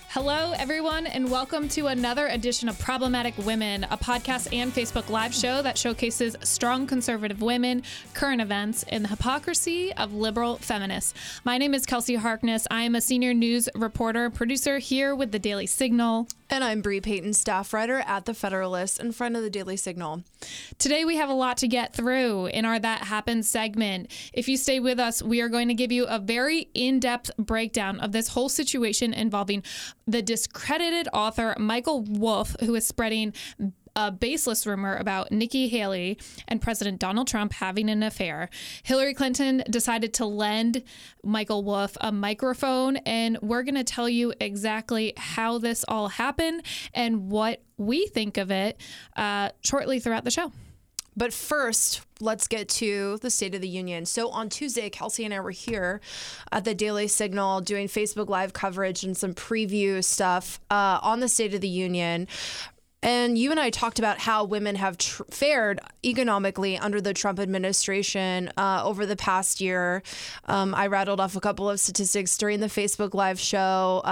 Hello, everyone, and welcome to another edition of Problematic Women, a podcast and Facebook Live show that showcases strong conservative women, current events, and the hypocrisy of liberal feminists. My name is Kelsey Harkness. I am a senior news reporter and producer here with the Daily Signal. And I'm Bree Payton, staff writer at The Federalist and friend of the Daily Signal. Today we have a lot to get through in our That Happened segment. If you stay with us, we are going to give you a very in-depth breakdown of this whole situation involving the discredited author Michael Wolff, who is spreading a baseless rumor about Nikki Haley and President Donald Trump having an affair. Hillary Clinton decided to lend Michael Wolff a microphone, and we're going to tell you exactly how this all happened and what we think of it shortly throughout the show. But first, let's get to the State of the Union. So on Tuesday, Kelsey and I were here at the Daily Signal doing Facebook Live coverage and some preview stuff on the State of the Union. And you and I talked about how women have fared economically under the Trump administration over the past year. I rattled off a couple of statistics during the Facebook Live show.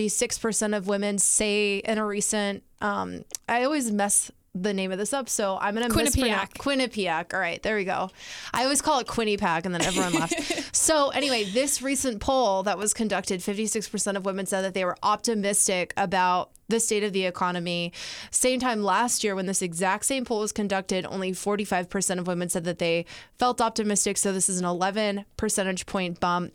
56% of women say in a recent, I always mess the name of this up, so I'm going to mispronounce Quinnipiac. All right, there we go. I always call it Quinnipiac, and then everyone laughs. So anyway, this recent poll that was conducted, 56% of women said that they were optimistic about the state of the economy. Same time last year, when this exact same poll was conducted, only 45% of women said that they felt optimistic. So this is an 11 percentage point bump.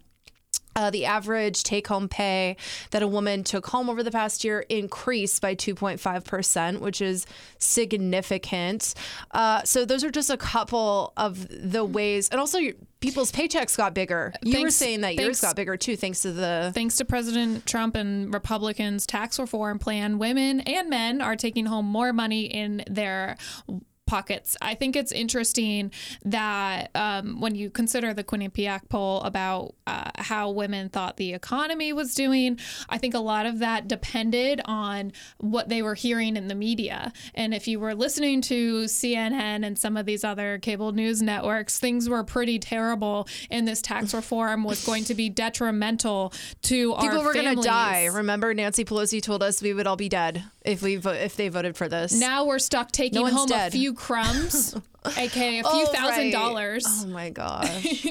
The average take-home pay that a woman took home over the past year increased by 2.5%, which is significant. So those are just a couple of the ways. And also, people's paychecks got bigger. You were saying that yours got bigger, too, thanks to President Trump and Republicans' tax reform plan. Women and men are taking home more money in their pockets. I think it's interesting that when you consider the Quinnipiac poll about how women thought the economy was doing, I think a lot of that depended on what they were hearing in the media. And if you were listening to CNN and some of these other cable news networks, things were pretty terrible, and this tax reform was going to be detrimental to our families. People were going to die. Remember, Nancy Pelosi told us we would all be dead if they voted for this. Now we're stuck taking home a few crumbs, aka a few $1,000s. Oh my gosh.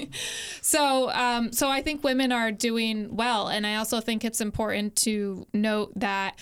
So I think women are doing well, and I also think it's important to note that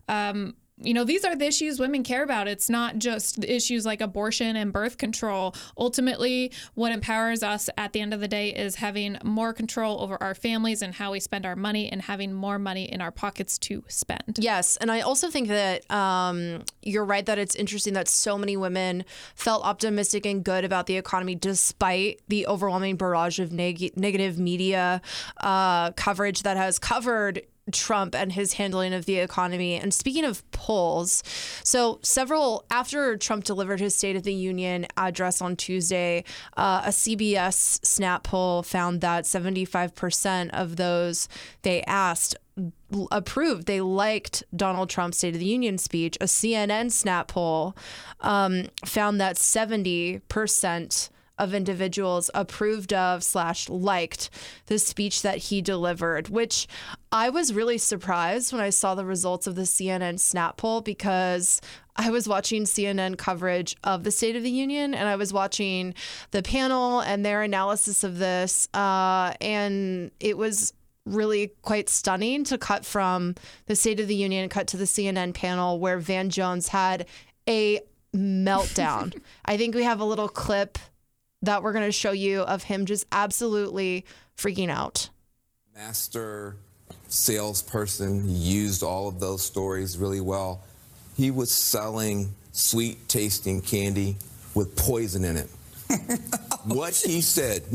these are the issues women care about. It's not just issues like abortion and birth control. Ultimately, what empowers us at the end of the day is having more control over our families and how we spend our money, and having more money in our pockets to spend. Yes. And I also think that you're right that it's interesting that so many women felt optimistic and good about the economy despite the overwhelming barrage of negative media coverage that has covered Trump and his handling of the economy. And speaking of polls, so after Trump delivered his State of the Union address on Tuesday, a CBS Snap poll found that 75% of those they asked approved. They liked Donald Trump's State of the Union speech. A CNN Snap poll found that 70% of individuals approved of / liked the speech that he delivered, which I was really surprised when I saw the results of the CNN Snap poll, because I was watching CNN coverage of the State of the Union, and I was watching the panel and their analysis of this, and it was really quite stunning to cut from the State of the Union and cut to the CNN panel where Van Jones had a meltdown. I think we have a little clip that we're going to show you of him just absolutely freaking out. Master salesperson. He used all of those stories really well. He was selling sweet tasting candy with poison in it. What he said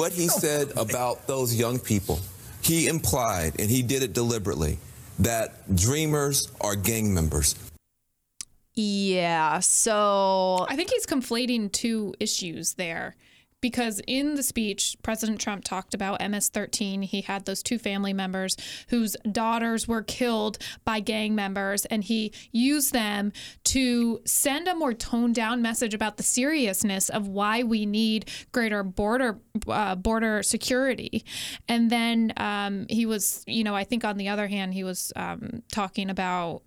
about those young people, he implied, and he did it deliberately, that dreamers are gang members. Yeah, so I think he's conflating two issues there. because in the speech, President Trump talked about MS-13. He had those 2 family members whose daughters were killed by gang members, and he used them to send a more toned down message about the seriousness of why we need greater border security. And then he was, I think on the other hand, he was talking about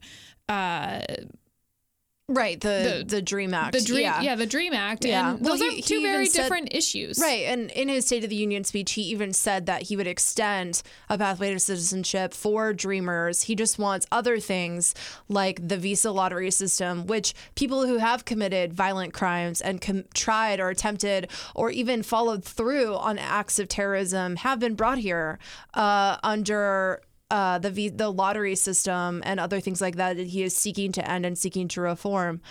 right, the DREAM Act. The DREAM Act. Yeah. And those are 2 very different issues. Right. And in his State of the Union speech, he even said that he would extend a pathway to citizenship for Dreamers. He just wants other things like the visa lottery system, which people who have committed violent crimes and tried or attempted or even followed through on acts of terrorism have been brought here under the lottery system and other things like that he is seeking to end and seeking to reform.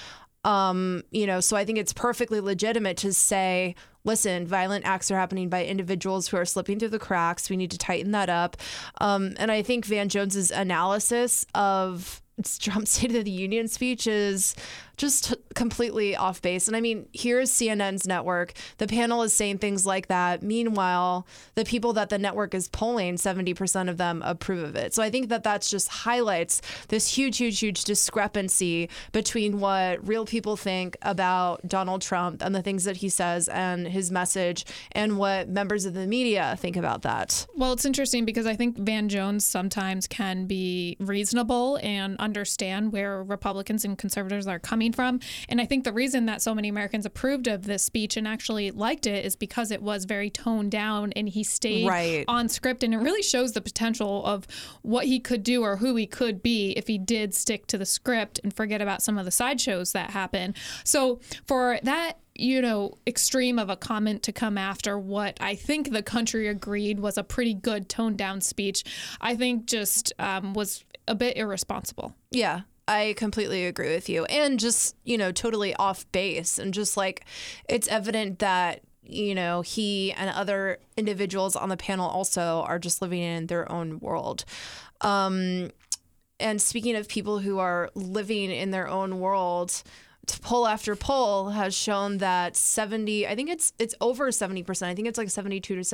So I think it's perfectly legitimate to say, listen, violent acts are happening by individuals who are slipping through the cracks. We need to tighten that up. And I think Van Jones's analysis of Trump's State of the Union speech is just completely off base. And I mean, here's CNN's network. The panel is saying things like that. Meanwhile, the people that the network is polling, 70% of them approve of it. So I think that that's just highlights this huge discrepancy between what real people think about Donald Trump and the things that he says and his message and what members of the media think about that. Well, it's interesting because I think Van Jones sometimes can be reasonable and understand where Republicans and conservatives are coming from. And I think the reason that so many Americans approved of this speech and actually liked it is because it was very toned down and he stayed on script. And it really shows the potential of what he could do or who he could be if he did stick to the script and forget about some of the sideshows that happen. So for that, extreme of a comment to come after what I think the country agreed was a pretty good toned down speech, I think just was a bit irresponsible. Yeah. I completely agree with you. And just, totally off base. And just like, it's evident that, he and other individuals on the panel also are just living in their own world. And speaking of people who are living in their own world, poll after poll has shown that I think it's over 70%. I think it's like 72 to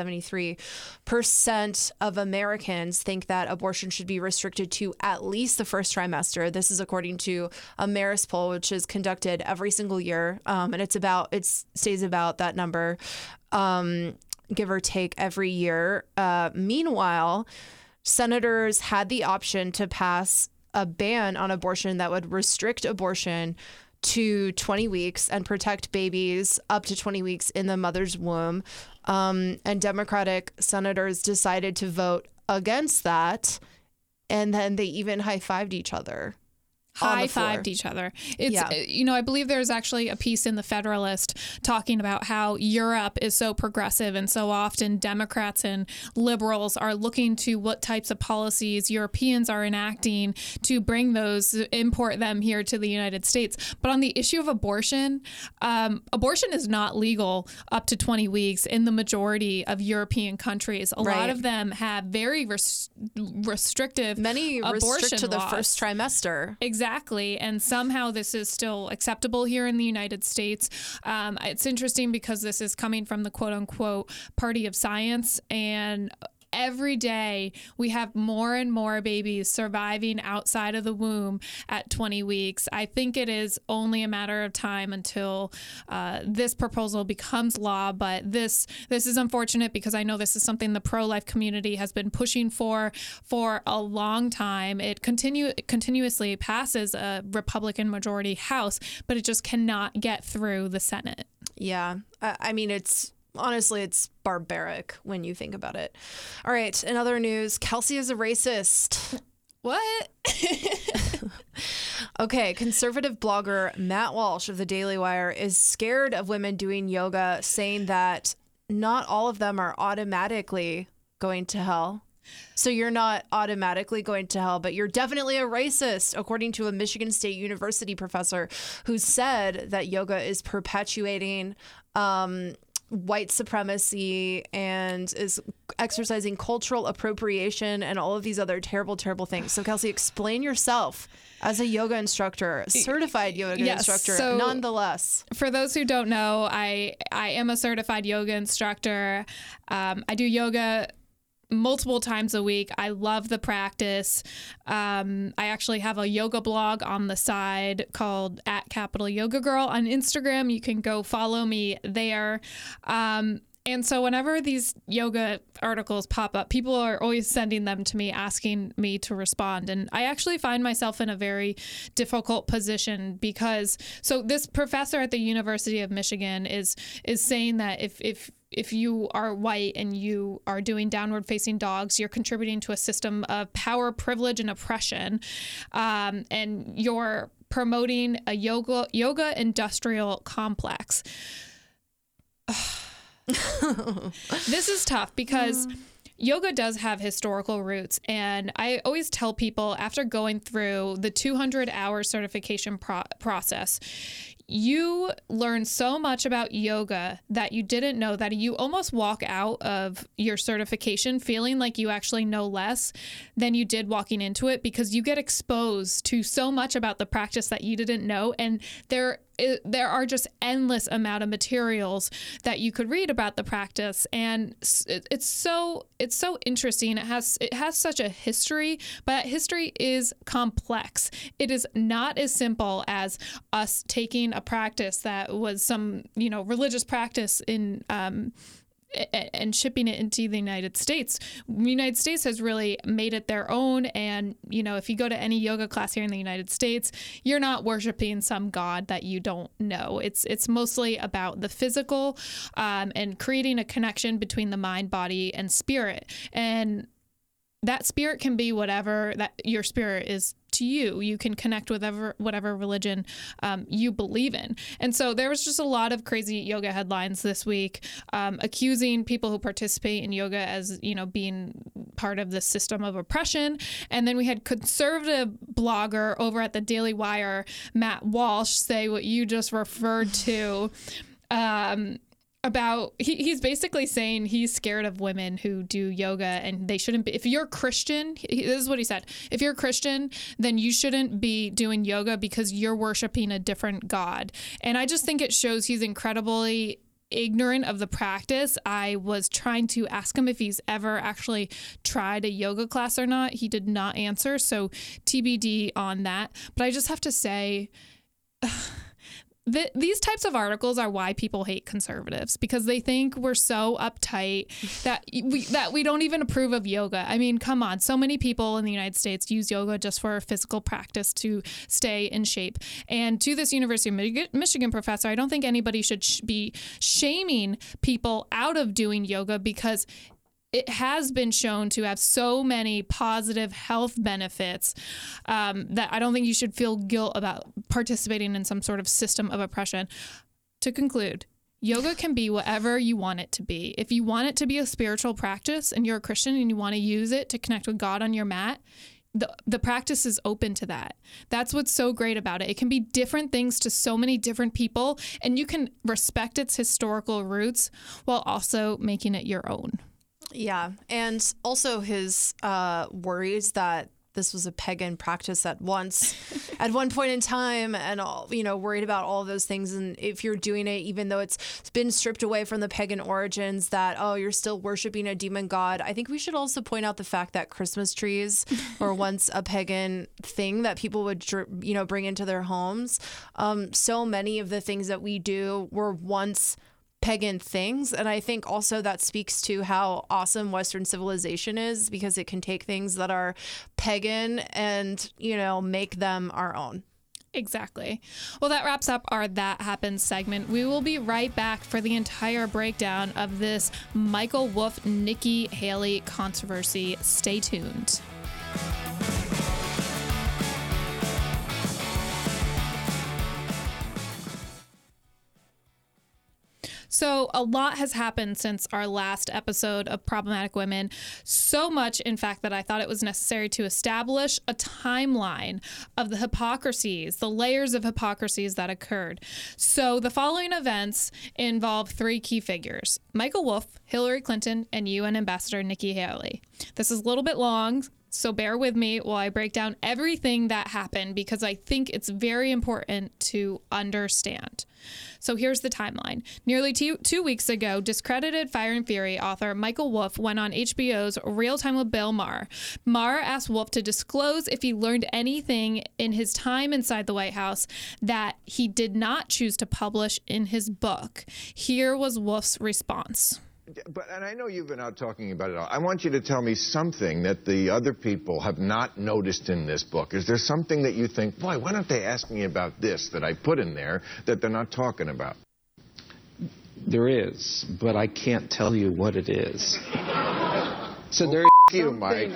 73% of Americans think that abortion should be restricted to at least the first trimester. This is according to a Marist poll, which is conducted every single year. And it stays about that number, give or take every year. Meanwhile, senators had the option to pass a ban on abortion that would restrict abortion to 20 weeks and protect babies up to 20 weeks in the mother's womb. And Democratic senators decided to vote against that. And then they even high-fived each other. High-fived each other. It's, I believe there's actually a piece in the Federalist talking about how Europe is so progressive and so often Democrats and liberals are looking to what types of policies Europeans are enacting to import them here to the United States. But on the issue of abortion, abortion is not legal up to 20 weeks in the majority of European countries. A lot of them have very restrictive Many abortion restrict to the laws. first trimester. Exactly. And somehow this is still acceptable here in the United States. It's interesting because this is coming from the quote unquote party of science, and every day we have more and more babies surviving outside of the womb at 20 weeks. I think it is only a matter of time until this proposal becomes law. But this is unfortunate because I know this is something the pro-life community has been pushing for a long time. It continuously passes a Republican majority House, but it just cannot get through the Senate. Yeah. I mean, honestly, it's barbaric when you think about it. All right. In other news, Kelsey is a racist. What? Okay. Conservative blogger Matt Walsh of the Daily Wire is scared of women doing yoga, saying that not all of them are automatically going to hell. So you're not automatically going to hell, but you're definitely a racist, according to a Michigan State University professor who said that yoga is perpetuating white supremacy and is exercising cultural appropriation and all of these other terrible, terrible things. So Kelsey, explain yourself as a yoga instructor, certified yoga instructor, so nonetheless. For those who don't know, I am a certified yoga instructor. I do yoga multiple times a week. I love the practice. I actually have a yoga blog on the side called @YogaGirl on Instagram. You can go follow me there. And so whenever these yoga articles pop up, people are always sending them to me, asking me to respond. And I actually find myself in a very difficult position because, so this professor at the University of Michigan is saying that if you are white and you are doing downward facing dogs, you're contributing to a system of power, privilege, and oppression. And you're promoting a yoga industrial complex. This is tough because yoga does have historical roots, and I always tell people after going through the 200-hour certification process, you learn so much about yoga that you didn't know, that you almost walk out of your certification feeling like you actually know less than you did walking into it, because you get exposed to so much about the practice that you didn't know. And there are just endless amount of materials that you could read about the practice, and it's so interesting. It has such a history, but history is complex. It is not as simple as us taking a practice that was some religious practice in and shipping it into the United States. The United States has really made it their own. And, if you go to any yoga class here in the United States, you're not worshiping some god that you don't know. It's mostly about the physical and creating a connection between the mind, body, and spirit. And that spirit can be whatever that your spirit is to you. You can connect with whatever religion you believe in. And so there was just a lot of crazy yoga headlines this week accusing people who participate in yoga as, being part of the system of oppression. And then we had conservative blogger over at the Daily Wire, Matt Walsh, say what you just referred to. About he's basically saying he's scared of women who do yoga, and they shouldn't be. If you're Christian, this is what he said: if you're Christian, then you shouldn't be doing yoga because you're worshiping a different god. And I just think it shows he's incredibly ignorant of the practice. I was trying to ask him if he's ever actually tried a yoga class or not. He did not answer, so TBD on that. But I just have to say, these types of articles are why people hate conservatives, because they think we're so uptight that we don't even approve of yoga. I mean, come on. So many people in the United States use yoga just for physical practice to stay in shape. And to this University of Michigan professor, I don't think anybody should be shaming people out of doing yoga, because it has been shown to have so many positive health benefits that I don't think you should feel guilt about participating in some sort of system of oppression. To conclude, yoga can be whatever you want it to be. If you want it to be a spiritual practice and you're a Christian and you want to use it to connect with God on your mat, the practice is open to that. That's what's so great about it. It can be different things to so many different people, and you can respect its historical roots while also making it your own. Yeah. And also his worries that this was a pagan practice at one point in time, and all, worried about all of those things. And if you're doing it, even though it's been stripped away from the pagan origins, that, you're still worshiping a demon god. I think we should also point out the fact that Christmas trees were once a pagan thing that people would, bring into their homes. So many of the things that we do were once pagan things. And I think also that speaks to how awesome Western civilization is, because it can take things that are pagan and, make them our own. Exactly. Well, that wraps up our That Happens segment. We will be right back for the entire breakdown of this Michael Wolff, Nikki Haley controversy. Stay tuned. So a lot has happened since our last episode of Problematic Women. So much, in fact, that I thought it was necessary to establish a timeline of the hypocrisies, the layers of hypocrisies that occurred. So the following events involve three key figures: Michael Wolff, Hillary Clinton, and UN Ambassador Nikki Haley. This is a little bit long, so bear with me while I break down everything that happened, because I think it's very important to understand. So here's the timeline. Nearly two weeks ago, discredited Fire and Fury author Michael Wolff went on HBO's Real Time with Bill Maher. Maher asked Wolff to disclose if he learned anything in his time inside the White House that he did not choose to publish in his book. Here was Wolff's response. And I know you've been out talking about it all. I want you to tell me something that the other people have not noticed in this book. Is there something that you think, boy, why don't they ask me about this that I put in there that they're not talking about? There is, but I can't tell you what it is. So there is you, Mike.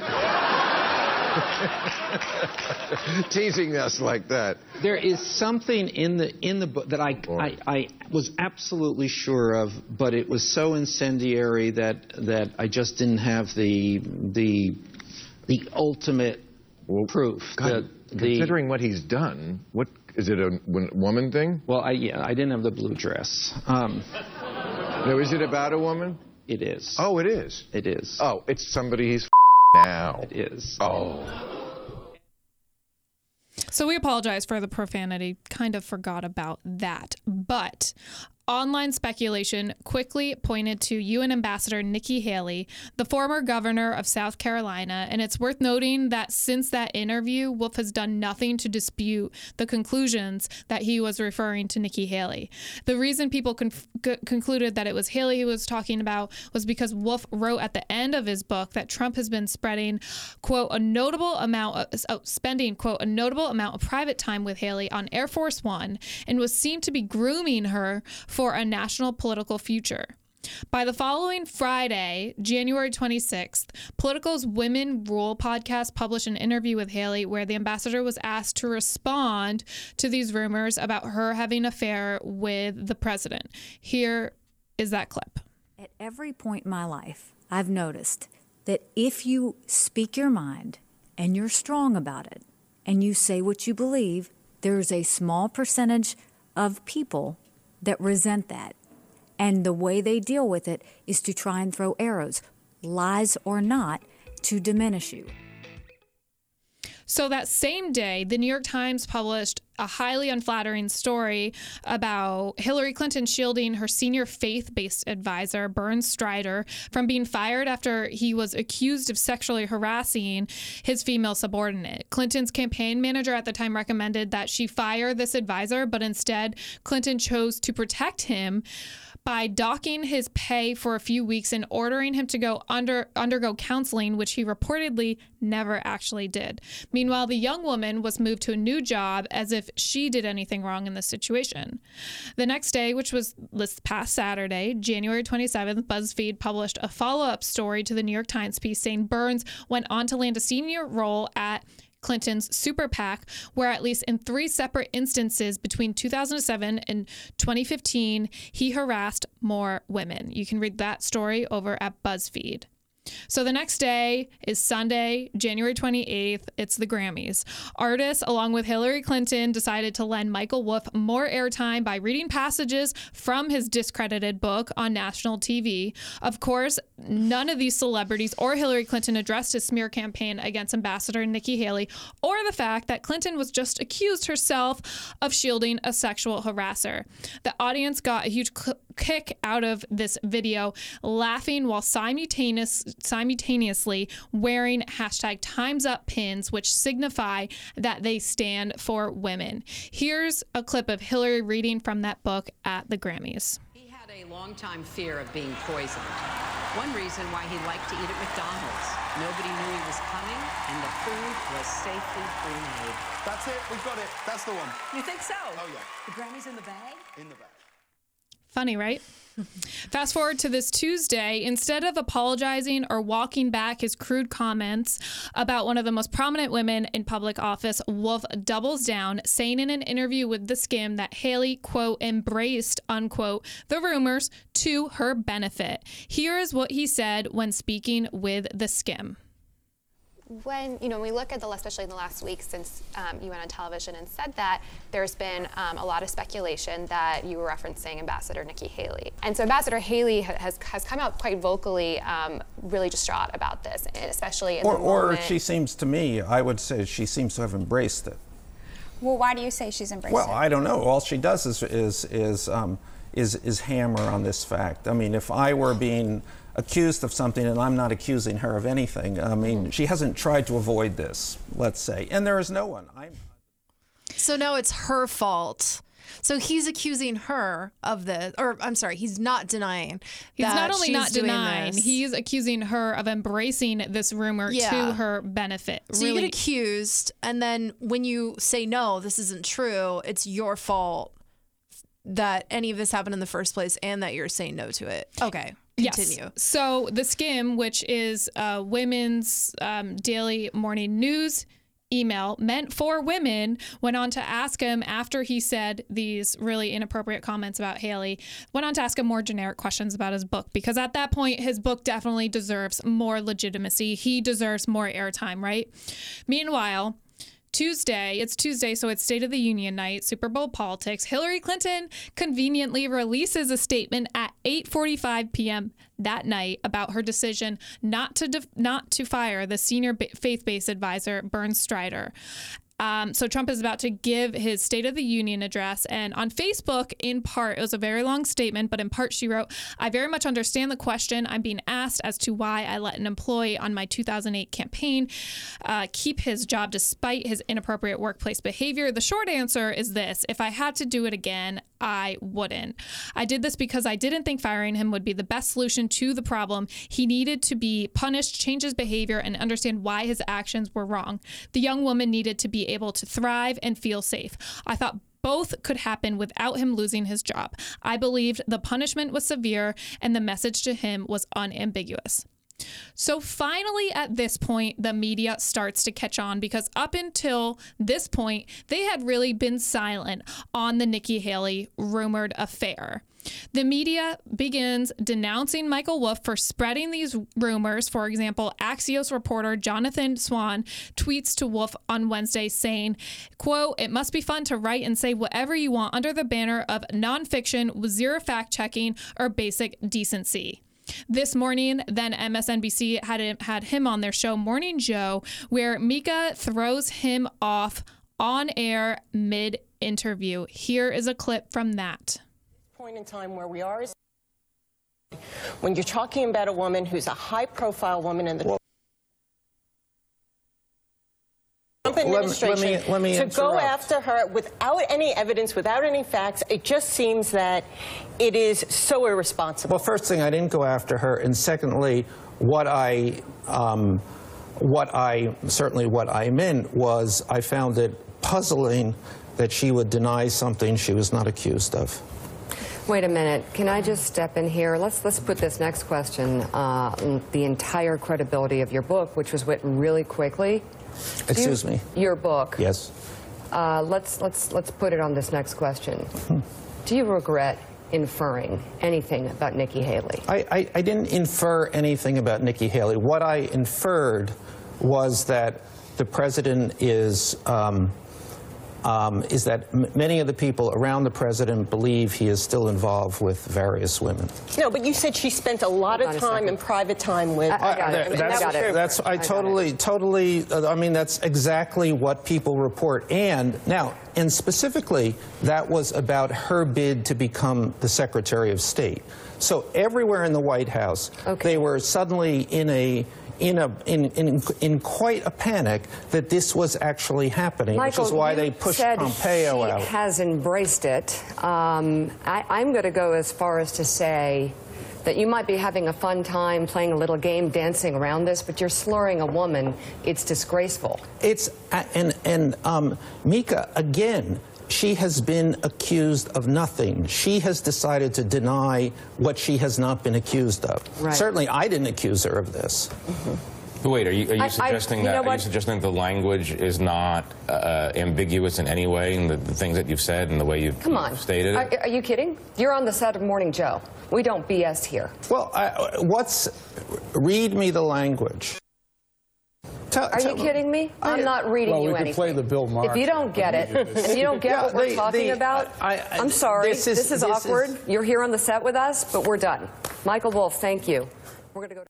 Teasing us like that. There is something in the book that I was absolutely sure of, but it was so incendiary that I just didn't have the ultimate proof. God, considering what he's done, what is it, a woman thing? Well, I didn't have the blue dress. No, is it about a woman? It is. Oh, it is. It is. Oh, it's somebody he's now. It is. Oh. So we apologize for the profanity. Kind of forgot about that. But online speculation quickly pointed to UN Ambassador Nikki Haley, the former governor of South Carolina, and it's worth noting that since that interview, Wolff has done nothing to dispute the conclusions that he was referring to Nikki Haley. The reason people concluded that it was Haley he was talking about was because Wolff wrote at the end of his book that Trump has been spending, quote, a notable amount of private time with Haley on Air Force One and was seen to be grooming her for a national political future. By the following Friday, January 26th, Politico's Women Rule podcast published an interview with Haley where the ambassador was asked to respond to these rumors about her having an affair with the president. Here is that clip. At every point in my life, I've noticed that if you speak your mind and you're strong about it and you say what you believe, there's a small percentage of people that resent that. And the way they deal with it is to try and throw arrows, lies or not, to diminish you. So that same day, the New York Times published a highly unflattering story about Hillary Clinton shielding her senior faith-based advisor, Bernd Strider, from being fired after he was accused of sexually harassing his female subordinate. Clinton's campaign manager at the time recommended that she fire this advisor, but instead Clinton chose to protect him by docking his pay for a few weeks and ordering him to go undergo counseling, which he reportedly never actually did. Meanwhile, the young woman was moved to a new job as if she did anything wrong in this situation. The next day, which was this past Saturday, January 27th, BuzzFeed published a follow-up story to the New York Times piece saying Burns went on to land a senior role at Clinton's super PAC, where at least in 3 separate instances between 2007 and 2015, he harassed more women. You can read that story over at BuzzFeed. So the next day is Sunday, January 28th. It's the Grammys. Artists, along with Hillary Clinton, decided to lend Michael Wolff more airtime by reading passages from his discredited book on national TV. Of course, none of these celebrities or Hillary Clinton addressed his smear campaign against Ambassador Nikki Haley or the fact that Clinton was just accused herself of shielding a sexual harasser. The audience got a huge kick out of this video, laughing while simultaneously wearing #TimesUp pins, which signify that they stand for women. Here's a clip of Hillary reading from that book at the Grammys. He had a long-time fear of being poisoned. One reason why he liked to eat at McDonald's. Nobody knew he was coming, and the food was safely pre-made. That's it. We've got it. That's the one. You think so? Oh, yeah. The Grammys in the bag? In the bag. Funny, right? Fast forward to this Tuesday, instead of apologizing or walking back his crude comments about one of the most prominent women in public office, Wolf doubles down, saying in an interview with The Skimm that Haley, quote, embraced, unquote, the rumors to her benefit. Here is what he said when speaking with The Skimm. When we look at especially in the last week since you went on television and said that, there's been a lot of speculation that you were referencing Ambassador Nikki Haley. And so Ambassador Haley has come out quite vocally, really distraught about this, especially in the moment. Or she seems to me, I would say she seems to have embraced it. Well, why do you say she's embraced it? Well, I don't know. All she does is hammer on this fact. I mean, if I were being accused of something and I'm not accusing her of anything, I mean, she hasn't tried to avoid this, let's say, and there is no one. So now it's her fault. So he's accusing her of this, or I'm sorry, he's not denying. He's that not only she's not doing denying, this. he's accusing her of embracing this rumor to her benefit. So you get accused, and then when you say, no, this isn't true, it's your fault that any of this happened in the first place and that you're saying no to it. Okay. Continue. Yes. So The Skimm, which is women's daily morning news email meant for women, went on to ask him after he said these really inappropriate comments about Haley, went on to ask him more generic questions about his book, because at that point, his book definitely deserves more legitimacy. He deserves more airtime, right? Meanwhile, it's Tuesday, so it's State of the Union night, Super Bowl politics. Hillary Clinton conveniently releases a statement at 8:45 p.m. that night about her decision not to fire the senior faith-based advisor, Bernd Strider. So Trump is about to give his State of the Union address. And on Facebook, in part, it was a very long statement, but in part she wrote, I very much understand the question I'm being asked as to why I let an employee on my 2008 campaign keep his job despite his inappropriate workplace behavior. The short answer is this: if I had to do it again, I wouldn't. I did this because I didn't think firing him would be the best solution to the problem. He needed to be punished, change his behavior, and understand why his actions were wrong. The young woman needed to be able to thrive and feel safe. I thought both could happen without him losing his job. I believed the punishment was severe and the message to him was unambiguous. So finally, at this point, the media starts to catch on, because up until this point, they had really been silent on the Nikki Haley rumored affair. The media begins denouncing Michael Wolff for spreading these rumors. For example, Axios reporter Jonathan Swan tweets to Wolff on Wednesday saying, quote, it must be fun to write and say whatever you want under the banner of nonfiction with zero fact-checking or basic decency. This morning, then MSNBC had him on their show Morning Joe, where Mika throws him off on air mid-interview. Here is a clip from that. Point in time where we are is when you're talking about a woman who's a high-profile woman in the Trump administration, let me to interrupt. go after her without any evidence, without any facts, it just seems that it is so irresponsible. Well, first thing, I didn't go after her, and secondly, what I meant was I found it puzzling that she would deny something she was not accused of. Wait a minute. Can I just step in here? Let's put this next question, the entire credibility of your book, which was written really quickly. Excuse me. Your book. Yes. Let's put it on this next question. Do you regret inferring anything about Nikki Haley? I didn't infer anything about Nikki Haley. What I inferred was that the president is that many of the people around the president believe he is still involved with various women. No, but you said she spent a lot of time in private time with. That's exactly what people report. And specifically, that was about her bid to become the Secretary of State. So everywhere in the White House, they were suddenly in quite a panic that this was actually happening, Michael, which is why they pushed Pompeo out. She has embraced it. I'm going to go as far as to say that you might be having a fun time playing a little game, dancing around this, but you're slurring a woman. It's disgraceful. It's Mika, again, she has been accused of nothing. She has decided to deny what she has not been accused of. Right. Certainly, I didn't accuse her of this. Mm-hmm. But wait, are you suggesting that? Are you suggesting the language is not ambiguous in any way in the things that you've said and the way you've stated it? Are you kidding? You're on the set of Morning Joe. We don't BS here. Well, read me the language. Are you kidding me? I'm not reading you anything. Play the Bill Maher. If you don't get it, and you don't get what we're talking about, I'm sorry. This is awkward. You're here on the set with us, but we're done. Michael Wolff, thank you. We're going to go.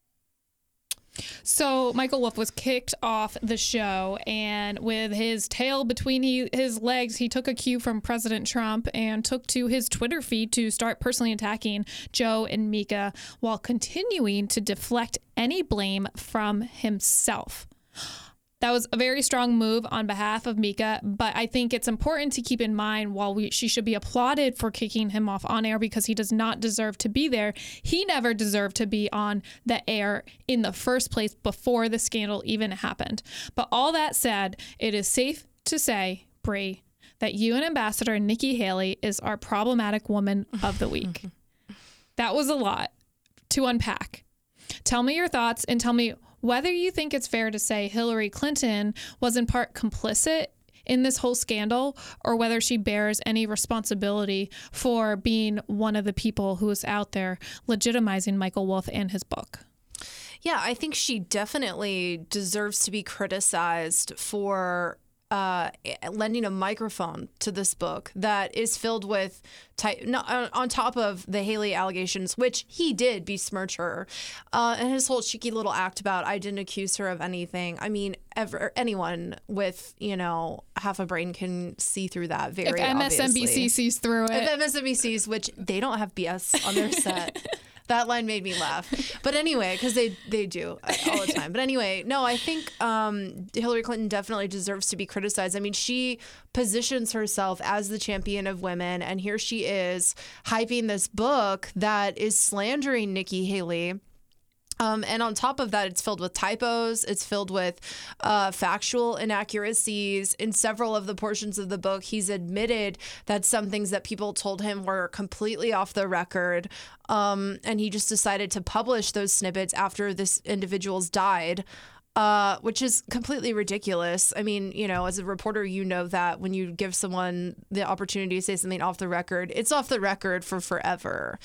So Michael Wolff was kicked off the show, and with his tail between his legs, he took a cue from President Trump and took to his Twitter feed to start personally attacking Joe and Mika while continuing to deflect any blame from himself. That was a very strong move on behalf of Mika, but I think it's important to keep in mind she should be applauded for kicking him off on air because he does not deserve to be there. He never deserved to be on the air in the first place before the scandal even happened. But all that said, it is safe to say, Brie, that you and Ambassador Nikki Haley is our problematic woman of the week. That was a lot to unpack. Tell me your thoughts and tell me whether you think it's fair to say Hillary Clinton was in part complicit in this whole scandal, or whether she bears any responsibility for being one of the people who is out there legitimizing Michael Wolff and his book. Yeah, I think she definitely deserves to be criticized for lending a microphone to this book that is filled with, on top of the Haley allegations, which he did besmirch her, and his whole cheeky little act about, I didn't accuse her of anything. I mean, anyone with, half a brain can see through that very obviously. If MSNBC sees through it. If MSNBC, which they don't have BS on their set. That line made me laugh. But anyway, because they do all the time. But anyway, no, I think Hillary Clinton definitely deserves to be criticized. I mean, she positions herself as the champion of women, and here she is hyping this book that is slandering Nikki Haley. And on top of that, it's filled with typos. It's filled with factual inaccuracies. In several of the portions of the book, he's admitted that some things that people told him were completely off the record. And he just decided to publish those snippets after this individual's died. Which is completely ridiculous. I mean, as a reporter, that when you give someone the opportunity to say something off the record, it's off the record for forever.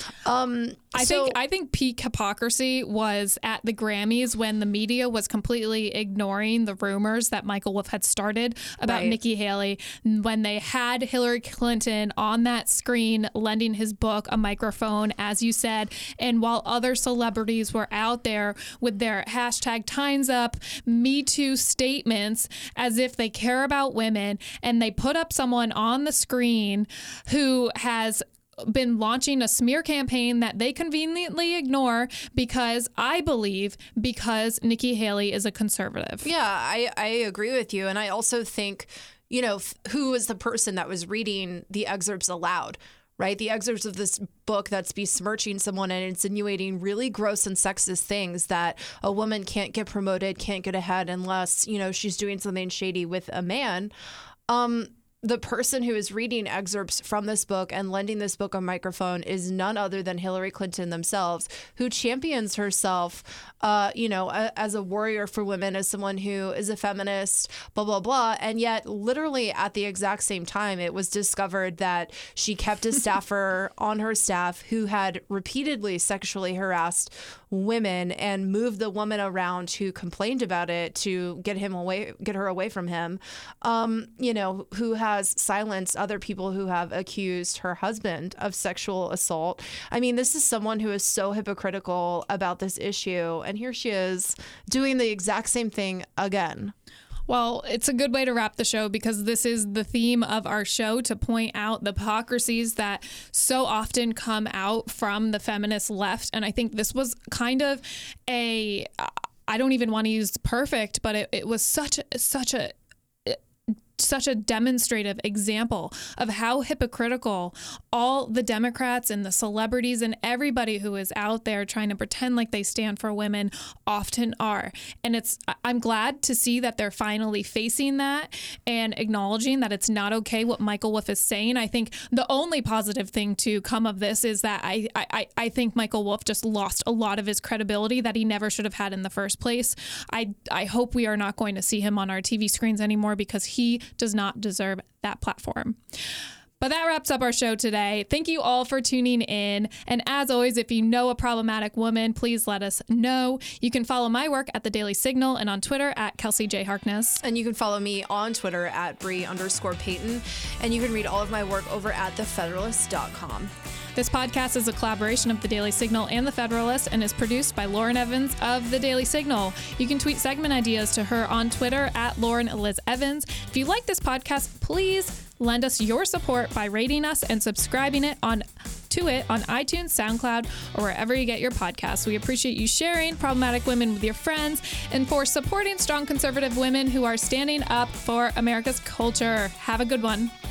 I think peak hypocrisy was at the Grammys when the media was completely ignoring the rumors that Michael Wolff had started about Nikki Haley, when they had Hillary Clinton on that screen lending his book a microphone, as you said, and while other celebrities were out there with their hashtag Time's Up, Me Too statements as if they care about women, and they put up someone on the screen who has been launching a smear campaign that they conveniently ignore because Nikki Haley is a conservative. Yeah, I agree with you. And I also think, who was the person that was reading the excerpts aloud? Right? The excerpts of this book that's besmirching someone and insinuating really gross and sexist things, that a woman can't get promoted, can't get ahead unless, she's doing something shady with a man. The person who is reading excerpts from this book and lending this book a microphone is none other than Hillary Clinton themselves, who champions herself, as a warrior for women, as someone who is a feminist, blah, blah, blah. And yet literally at the exact same time, it was discovered that she kept a staffer on her staff who had repeatedly sexually harassed women and moved the woman around who complained about it to get her away from him, who has silenced other people who have accused her husband of sexual assault. I mean, this is someone who is so hypocritical about this issue, and here she is doing the exact same thing again. Well, it's a good way to wrap the show because this is the theme of our show, to point out the hypocrisies that so often come out from the feminist left. And I think this was kind of I don't even want to use perfect, but it was such a such a demonstrative example of how hypocritical all the Democrats and the celebrities and everybody who is out there trying to pretend like they stand for women often are. And I'm glad to see that they're finally facing that and acknowledging that it's not okay what Michael Wolff is saying. I think the only positive thing to come of this is that I think Michael Wolff just lost a lot of his credibility that he never should have had in the first place. I hope we are not going to see him on our TV screens anymore because he does not deserve that platform. But that wraps up our show today. Thank you all for tuning in. And as always, if you know a problematic woman, please let us know. You can follow my work at The Daily Signal and on Twitter at Kelsey J. Harkness. And you can follow me on Twitter at Bree_Payton. And you can read all of my work over at thefederalist.com. This podcast is a collaboration of The Daily Signal and The Federalist and is produced by Lauren Evans of The Daily Signal. You can tweet segment ideas to her on Twitter at Lauren Liz Evans. If you like this podcast, please lend us your support by rating us and subscribing to it on iTunes, SoundCloud, or wherever you get your podcasts. We appreciate you sharing problematic women with your friends and for supporting strong conservative women who are standing up for America's culture. Have a good one.